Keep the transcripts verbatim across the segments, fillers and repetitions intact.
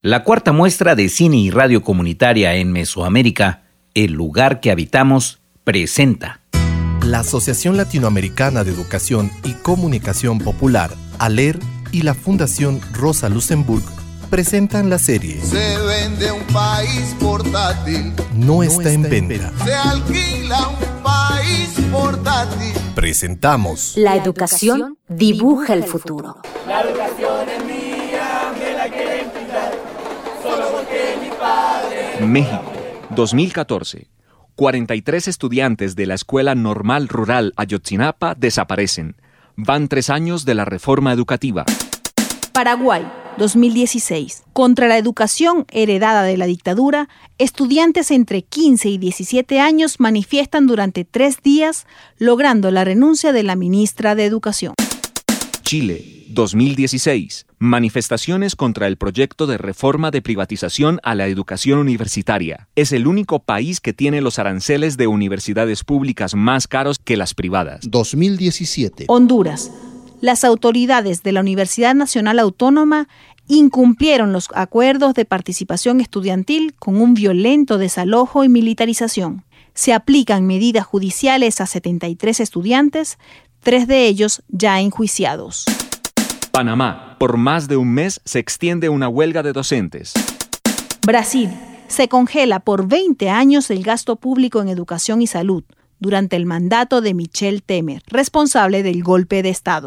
La cuarta muestra de cine y radio comunitaria en Mesoamérica, El lugar que habitamos, presenta. La Asociación Latinoamericana de Educación y Comunicación Popular, ALER, y la Fundación Rosa Luxemburg presentan la serie Se vende un país portátil. No, no está, está en venta. venta. Se alquila un país portátil. Presentamos La educación dibuja el futuro. La educación es mía, me la quieren quitar, solo porque mi padre... México, dos mil catorce. cuarenta y tres estudiantes de la Escuela Normal Rural Ayotzinapa desaparecen. Van tres años de la reforma educativa. Paraguay, dos mil dieciséis. Contra la educación heredada de la dictadura, estudiantes entre quince y diecisiete años manifiestan durante tres días, logrando la renuncia de la ministra de Educación. Chile, dos mil dieciséis. Manifestaciones contra el proyecto de reforma de privatización a la educación universitaria. Es el único país que tiene los aranceles de universidades públicas más caros que las privadas. dos mil diecisiete. Honduras. Las autoridades de la Universidad Nacional Autónoma incumplieron los acuerdos de participación estudiantil con un violento desalojo y militarización. Se aplican medidas judiciales a setenta y tres estudiantes, tres de ellos ya enjuiciados. Panamá. Por más de un mes se extiende una huelga de docentes. Brasil. Se congela por veinte años el gasto público en educación y salud durante el mandato de Michel Temer, responsable del golpe de Estado.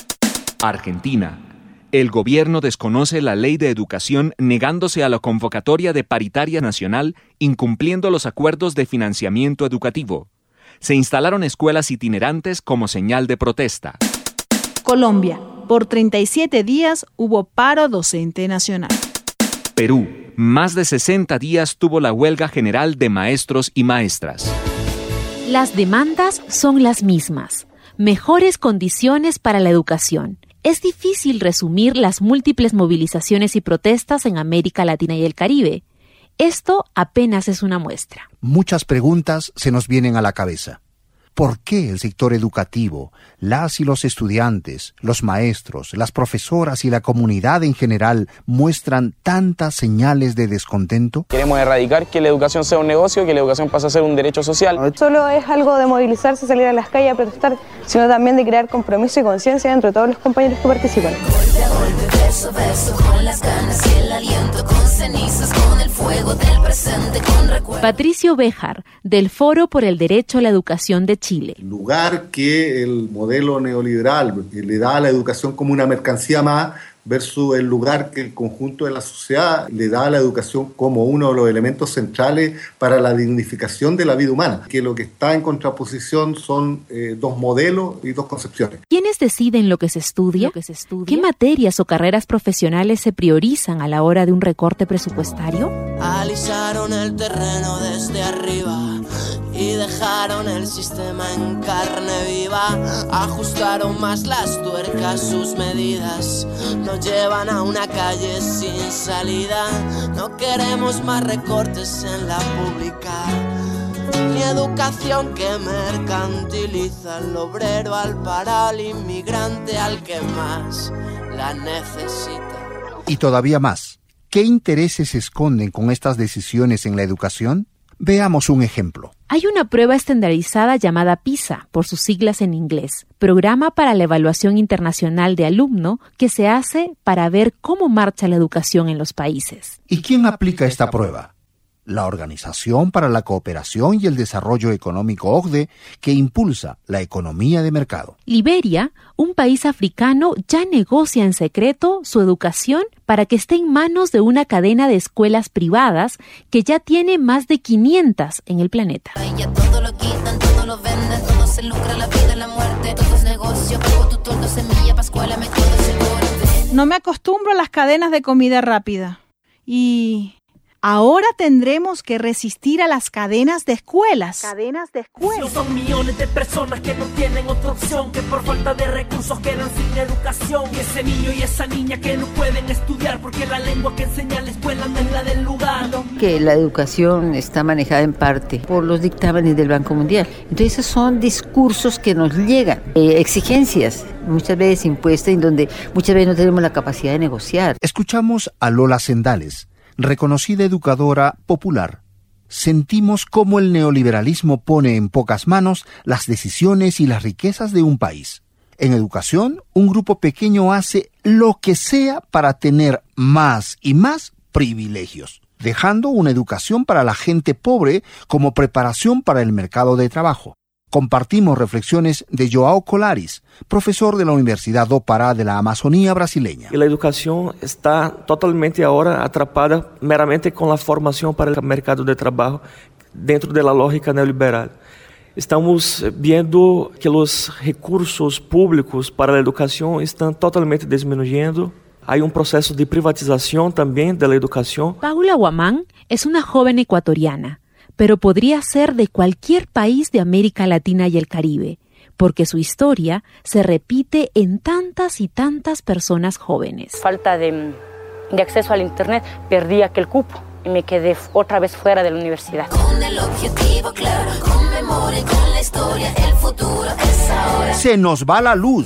Argentina. El gobierno desconoce la ley de educación negándose a la convocatoria de paritaria nacional, incumpliendo los acuerdos de financiamiento educativo. Se instalaron escuelas itinerantes como señal de protesta. Colombia. Por treinta y siete días hubo paro docente nacional. Perú. Más de sesenta días tuvo la huelga general de maestros y maestras. Las demandas son las mismas. Mejores condiciones para la educación. Es difícil resumir las múltiples movilizaciones y protestas en América Latina y el Caribe. Esto apenas es una muestra. Muchas preguntas se nos vienen a la cabeza. ¿Por qué el sector educativo, las y los estudiantes, los maestros, las profesoras y la comunidad en general muestran tantas señales de descontento? Queremos erradicar que la educación sea un negocio, que la educación pase a ser un derecho social. No solo es algo de movilizarse, salir a las calles a protestar, sino también de crear compromiso y conciencia entre todos los compañeros que participan. Golpe a golpe, beso a beso, con las ganas y el aliento, con cenizas, con el fuego del presente, con recuerdos. Patricio Béjar, del Foro por el Derecho a la Educación de Chile. En lugar que el modelo neoliberal le da a la educación como una mercancía más, versus el lugar que el conjunto de la sociedad le da a la educación como uno de los elementos centrales para la dignificación de la vida humana, que lo que está en contraposición son eh, dos modelos y dos concepciones. ¿Quiénes deciden lo que se estudia? ¿Lo que se estudia? ¿Qué materias o carreras profesionales se priorizan a la hora de un recorte presupuestario? Alisaron el terreno desde arriba y dejaron el sistema en carne viva. Ajustaron más las tuercas, sus medidas nos llevan a una calle sin salida. No queremos más recortes en la pública, ni educación que mercantiliza al obrero, al paro, al inmigrante, al que más la necesita. Y todavía más, ¿qué intereses se esconden con estas decisiones en la educación? Veamos un ejemplo. Hay una prueba estandarizada llamada PISA, por sus siglas en inglés, Programa para la Evaluación Internacional de Alumno, que se hace para ver cómo marcha la educación en los países. ¿Y quién aplica esta prueba? La Organización para la Cooperación y el Desarrollo Económico O C D E, que impulsa la economía de mercado. Liberia, un país africano, ya negocia en secreto su educación para que esté en manos de una cadena de escuelas privadas que ya tiene más de quinientas en el planeta. Todo lo quitan, todo lo venden, todo se lucra, la vida, la muerte, todo es negocio, pago tu tordo, semilla, pascuala, me quedo seguro. No me acostumbro a las cadenas de comida rápida. Y... ahora tendremos que resistir a las cadenas de escuelas. Cadenas de escuelas. Son millones de personas que no tienen otra opción, que por falta de recursos quedan sin educación. Y ese niño y esa niña que no pueden estudiar porque la lengua que enseña la escuela no es la del lugar. Que la educación está manejada en parte por los dictámenes del Banco Mundial. Entonces esos son discursos que nos llegan, eh, exigencias muchas veces impuesta y donde muchas veces no tenemos la capacidad de negociar. Escuchamos a Lola Sendales, reconocida educadora popular. Sentimos cómo el neoliberalismo pone en pocas manos las decisiones y las riquezas de un país. En educación, un grupo pequeño hace lo que sea para tener más y más privilegios, dejando una educación para la gente pobre como preparación para el mercado de trabajo. Compartimos reflexiones de Joao Colares, profesor de la Universidad do Pará de la Amazonía brasileña. Y la educación está totalmente ahora atrapada meramente con la formación para el mercado de trabajo dentro de la lógica neoliberal. Estamos viendo que los recursos públicos para la educación están totalmente disminuyendo. Hay un proceso de privatización también de la educación. Paula Guamán es una joven ecuatoriana, pero podría ser de cualquier país de América Latina y el Caribe, porque su historia se repite en tantas y tantas personas jóvenes. Falta de, de acceso al internet, perdí aquel cupo y me quedé otra vez fuera de la universidad. Con el objetivo claro, con memoria y con la historia, el futuro es ahora. Se nos va la luz.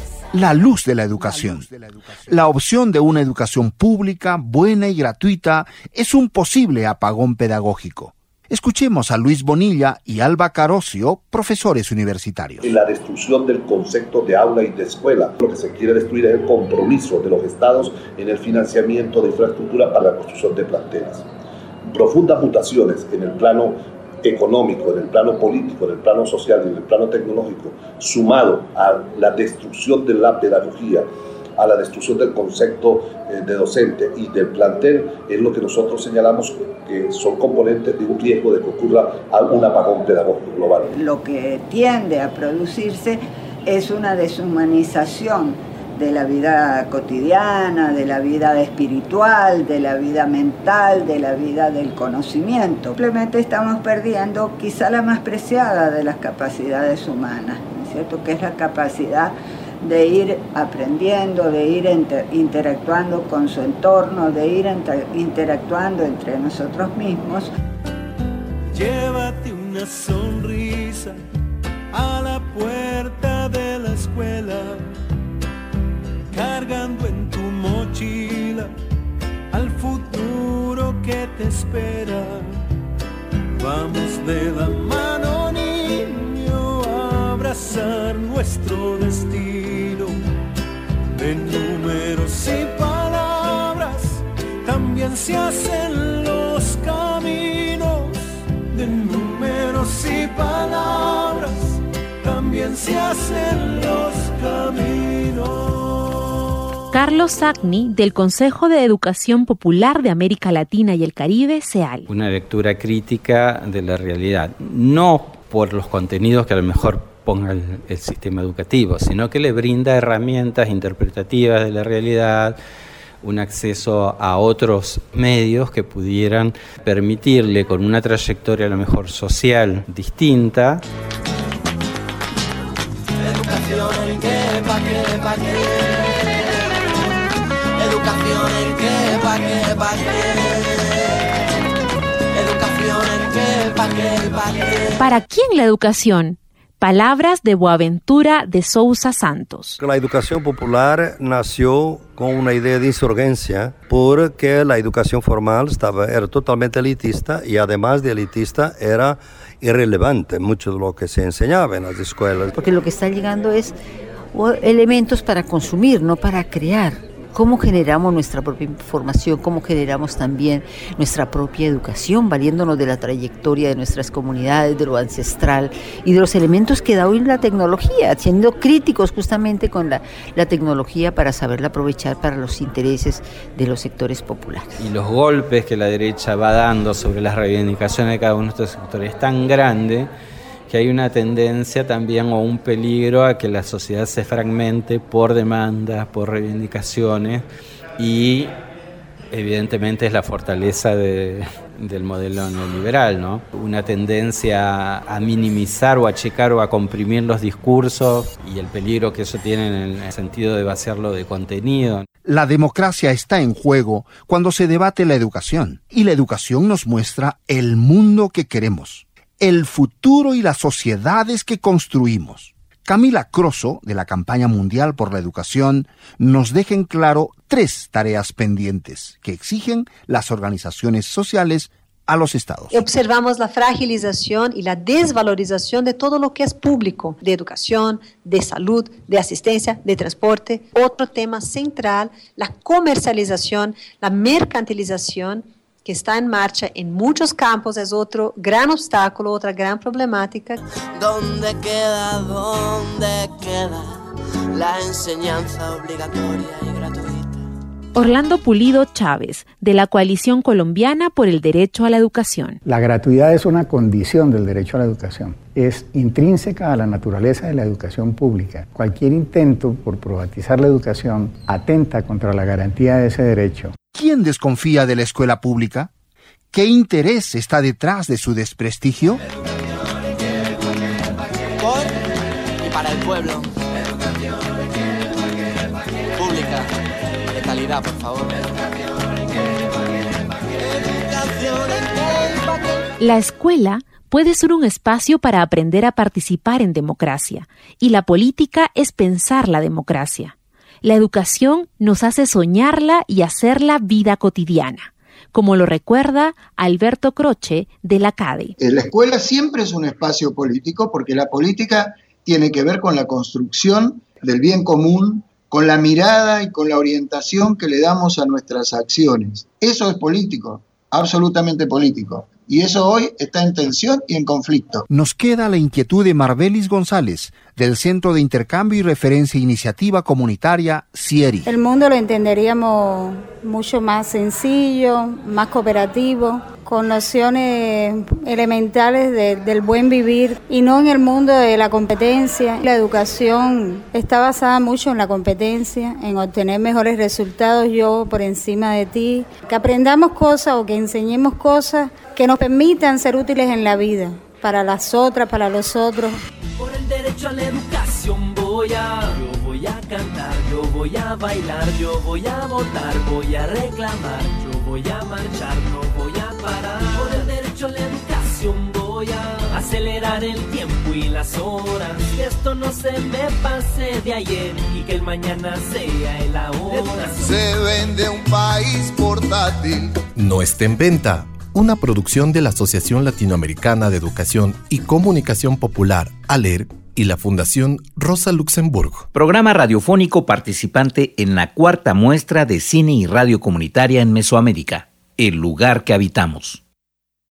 La luz de la educación. La opción de una educación pública, buena y gratuita es un posible apagón pedagógico. Escuchemos a Luis Bonilla y Alba Carocio, profesores universitarios. En la destrucción del concepto de aula y de escuela, lo que se quiere destruir es el compromiso de los estados en el financiamiento de infraestructura para la construcción de planteles. Profundas mutaciones en el plano económico, en el plano político, en el plano social y en el plano tecnológico, sumado a la destrucción de la pedagogía, a la destrucción del concepto eh, de docente y del plantel, es lo que nosotros señalamos que son componentes de un riesgo de que ocurra un apagón pedagógico global. Lo que tiende a producirse es una deshumanización de la vida cotidiana, de la vida espiritual, de la vida mental, de la vida del conocimiento. Simplemente estamos perdiendo quizá la más preciada de las capacidades humanas, ¿no es cierto?, que es la capacidad de ir aprendiendo, de ir inter interactuando con su entorno, de ir interactuando entre nosotros mismos. Llévate una sonrisa a la puerta de la escuela, cargando en tu mochila al futuro que te espera. Vamos de la mano, niño, a abrazar nuestro destino. De números y palabras también se hacen los caminos. De números y palabras también se hacen los caminos. Carlos Sagni, del Consejo de Educación Popular de América Latina y el Caribe, CEAL. Una lectura crítica de la realidad, no por los contenidos que a lo mejor ponga el, el sistema educativo, sino que le brinda herramientas interpretativas de la realidad, un acceso a otros medios que pudieran permitirle, con una trayectoria a lo mejor social distinta. Educación en qué, pa' qué, pa' qué. Educación en qué, pa' qué, pa' qué. Educación en qué, pa' qué, pa' qué. ¿Para quién la educación? Palabras de Boaventura de Sousa Santos. La educación popular nació con una idea de insurgencia porque la educación formal estaba, era totalmente elitista y además de elitista era irrelevante mucho de lo que se enseñaba en las escuelas. Porque lo que está llegando es elementos para consumir, no para crear. ¿Cómo generamos nuestra propia información? ¿Cómo generamos también nuestra propia educación, valiéndonos de la trayectoria de nuestras comunidades, de lo ancestral y de los elementos que da hoy la tecnología, siendo críticos justamente con la, la tecnología para saberla aprovechar para los intereses de los sectores populares? Y los golpes que la derecha va dando sobre las reivindicaciones de cada uno de estos sectores es tan grande que hay una tendencia también o un peligro a que la sociedad se fragmente por demandas, por reivindicaciones, y evidentemente es la fortaleza de, del modelo neoliberal, ¿no? Una tendencia a minimizar o a achicar o a comprimir los discursos y el peligro que eso tiene en el sentido de vaciarlo de contenido. La democracia está en juego cuando se debate la educación, y la educación nos muestra el mundo que queremos, el futuro y las sociedades que construimos. Camila Crosso, de la Campaña Mundial por la Educación, nos deja en claro tres tareas pendientes que exigen las organizaciones sociales a los estados. Observamos la fragilización y la desvalorización de todo lo que es público, de educación, de salud, de asistencia, de transporte. Otro tema central, la comercialización, la mercantilización, que está en marcha en muchos campos, es otro gran obstáculo, otra gran problemática. ¿Dónde queda, dónde queda la enseñanza obligatoria y gratuita? Orlando Pulido Chávez, de la Coalición Colombiana por el Derecho a la Educación. La gratuidad es una condición del derecho a la educación. Es intrínseca a la naturaleza de la educación pública. Cualquier intento por privatizar la educación atenta contra la garantía de ese derecho. ¿Quién desconfía de la escuela pública? ¿Qué interés está detrás de su desprestigio? Por y para el pueblo. Pública. De calidad, por favor. La escuela puede ser un espacio para aprender a participar en democracia, y la política es pensar la democracia. La educación nos hace soñarla y hacerla vida cotidiana, como lo recuerda Alberto Croce de la CADE. La escuela siempre es un espacio político porque la política tiene que ver con la construcción del bien común, con la mirada y con la orientación que le damos a nuestras acciones. Eso es político, absolutamente político. Y eso hoy está en tensión y en conflicto. Nos queda la inquietud de Marbelis González, del Centro de Intercambio y Referencia Iniciativa Comunitaria CIERI. El mundo lo entenderíamos mucho más sencillo, más cooperativo, con nociones elementales de, del buen vivir y no en el mundo de la competencia. La educación está basada mucho en la competencia, en obtener mejores resultados yo por encima de ti, que aprendamos cosas o que enseñemos cosas que nos permitan ser útiles en la vida, para las otras, para los otros. Por el derecho a la educación voy a, yo voy a cantar, yo voy a bailar, yo voy a votar, voy a reclamar, yo voy a marchar, no voy a parar. Por el derecho a la educación voy a acelerar el tiempo y las horas, que esto no se me pase de ayer y que el mañana sea el ahora. Se vende un país portátil. No está en venta. Una producción de la Asociación Latinoamericana de Educación y Comunicación Popular, ALER, y la Fundación Rosa Luxemburg. Programa radiofónico participante en la cuarta muestra de cine y radio comunitaria en Mesoamérica, El lugar que habitamos.